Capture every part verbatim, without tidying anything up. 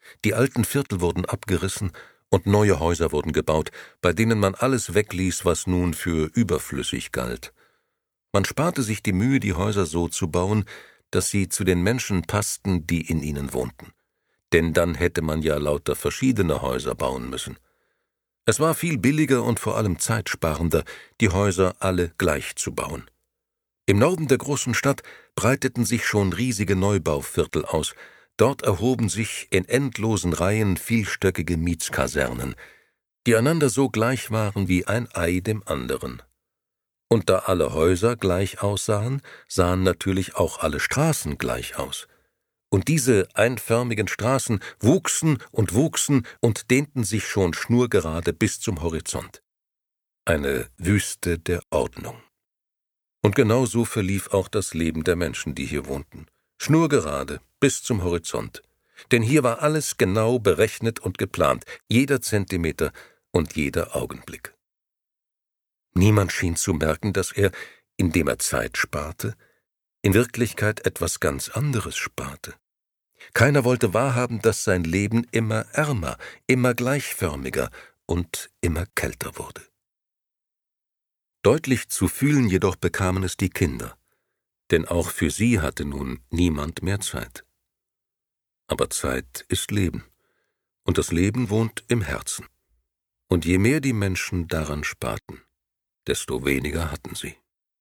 Die alten Viertel wurden abgerissen und neue Häuser wurden gebaut, bei denen man alles wegließ, was nun für überflüssig galt. Man sparte sich die Mühe, die Häuser so zu bauen, dass sie zu den Menschen passten, die in ihnen wohnten. Denn dann hätte man ja lauter verschiedene Häuser bauen müssen. Es war viel billiger und vor allem zeitsparender, die Häuser alle gleich zu bauen. Im Norden der großen Stadt breiteten sich schon riesige Neubauviertel aus. Dort erhoben sich in endlosen Reihen vielstöckige Mietskasernen, die einander so gleich waren wie ein Ei dem anderen. Und da alle Häuser gleich aussahen, sahen natürlich auch alle Straßen gleich aus. Und diese einförmigen Straßen wuchsen und wuchsen und dehnten sich schon schnurgerade bis zum Horizont. Eine Wüste der Ordnung. Und genau so verlief auch das Leben der Menschen, die hier wohnten. Schnurgerade bis zum Horizont. Denn hier war alles genau berechnet und geplant, jeder Zentimeter und jeder Augenblick. Niemand schien zu merken, dass er, indem er Zeit sparte, in Wirklichkeit etwas ganz anderes sparte. Keiner wollte wahrhaben, dass sein Leben immer ärmer, immer gleichförmiger und immer kälter wurde. Deutlich zu fühlen jedoch bekamen es die Kinder, denn auch für sie hatte nun niemand mehr Zeit. Aber Zeit ist Leben, und das Leben wohnt im Herzen. Und je mehr die Menschen daran sparten, desto weniger hatten sie.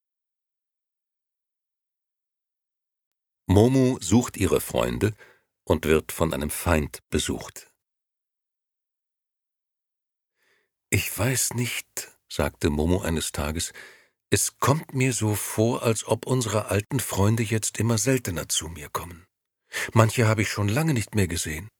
Momo sucht ihre Freunde und wird von einem Feind besucht. »Ich weiß nicht«, sagte Momo eines Tages, »es kommt mir so vor, als ob unsere alten Freunde jetzt immer seltener zu mir kommen. Manche habe ich schon lange nicht mehr gesehen.